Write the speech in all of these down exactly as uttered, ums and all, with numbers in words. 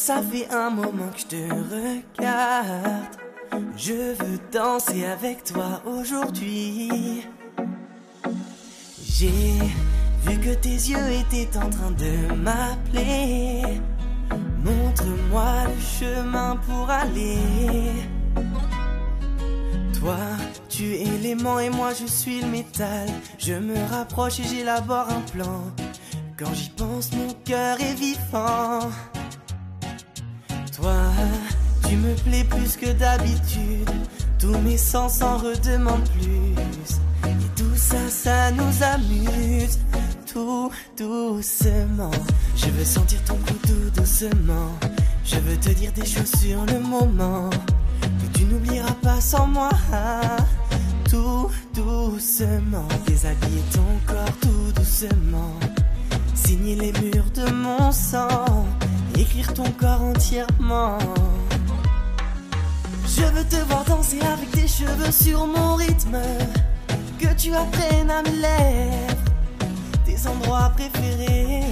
ça fait un moment que je te regarde. Je veux danser avec toi aujourd'hui. J'ai vu que tes yeux étaient en train de m'appeler. Montre-moi le chemin pour aller. Toi, tu es l'aimant et moi je suis le métal. Je me rapproche et j'élabore un plan. Quand j'y pense, mon cœur est vivant. Toi, tu me plais plus que d'habitude. Tous mes sens en redemandent plus. Et tout ça, ça nous amuse. Tout doucement. Je veux sentir ton cou tout doucement. Je veux te dire des choses sur le moment. Que tu n'oublieras pas sans moi. Tout doucement. Déshabiller ton corps tout doucement. Signer les murs de mon sang. Écrire ton corps entièrement. Je veux te voir danser avec tes cheveux sur mon rythme. Que tu apprennes à mes lèvres tes endroits préférés.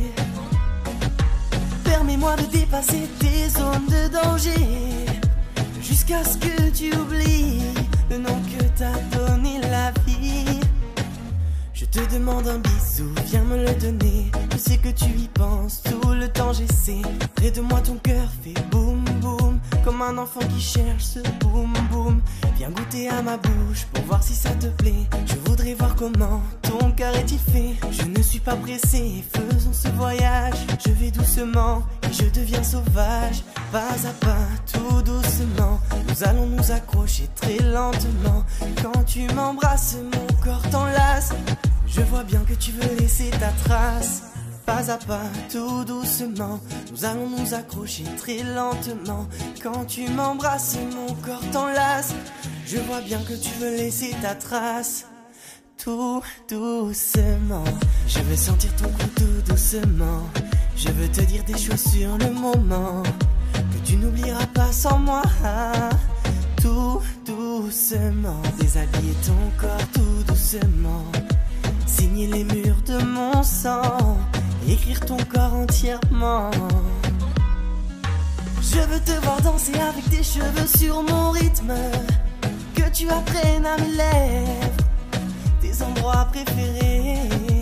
Permets-moi de dépasser tes zones de danger. Jusqu'à ce que tu oublies le nom que t'a donné la vie. Je te demande un bisou, viens me le donner. Je sais que tu y penses, tout le temps j'essaie. Près de moi ton cœur fait boum boum. Comme un enfant qui cherche ce boum boum. Viens goûter à ma bouche pour voir si ça te plaît. Je voudrais voir comment ton cœur est-il fait. Je ne suis pas pressé, faisons ce voyage. Je vais doucement et je deviens sauvage. Pas à pas, tout doucement. Nous allons nous accrocher très lentement. Quand tu m'embrasses, mon corps t'enlace. Je vois bien que tu veux laisser ta trace. Pas à pas, tout doucement. Nous allons nous accrocher très lentement. Quand tu m'embrasses, mon corps t'enlace. Je vois bien que tu veux laisser ta trace. Tout doucement. Je veux sentir ton cou tout doucement. Je veux te dire des choses sur le moment. Que tu n'oublieras pas sans moi. Tout doucement. Déshabiller ton corps tout doucement. Signer les murs de mon sang. Écrire ton corps entièrement. Je veux te voir danser avec tes cheveux sur mon rythme. Que tu apprennes à mes lèvres tes endroits préférés.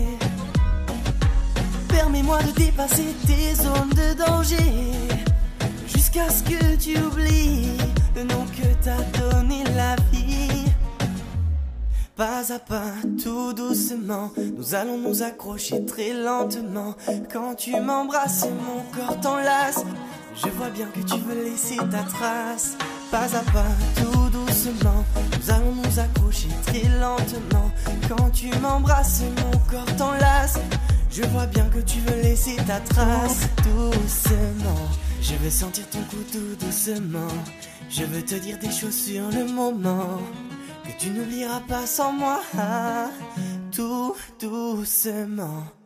Permets-moi de dépasser tes zones de danger. Jusqu'à ce que tu oublies le nom que t'a donné la vie. Pas à pas, tout doucement. Nous allons nous accrocher très lentement. Quand tu m'embrasses, mon corps t'enlace. Je vois bien que tu veux laisser ta trace. Pas à pas, tout doucement. Nous allons nous accrocher très lentement. Quand tu m'embrasses, mon corps t'enlace. Je vois bien que tu veux laisser ta trace. Doucement. Je veux sentir ton cou tout doucement. Je veux te dire des choses sur le moment. Que tu n'oublieras pas sans moi. Tout doucement.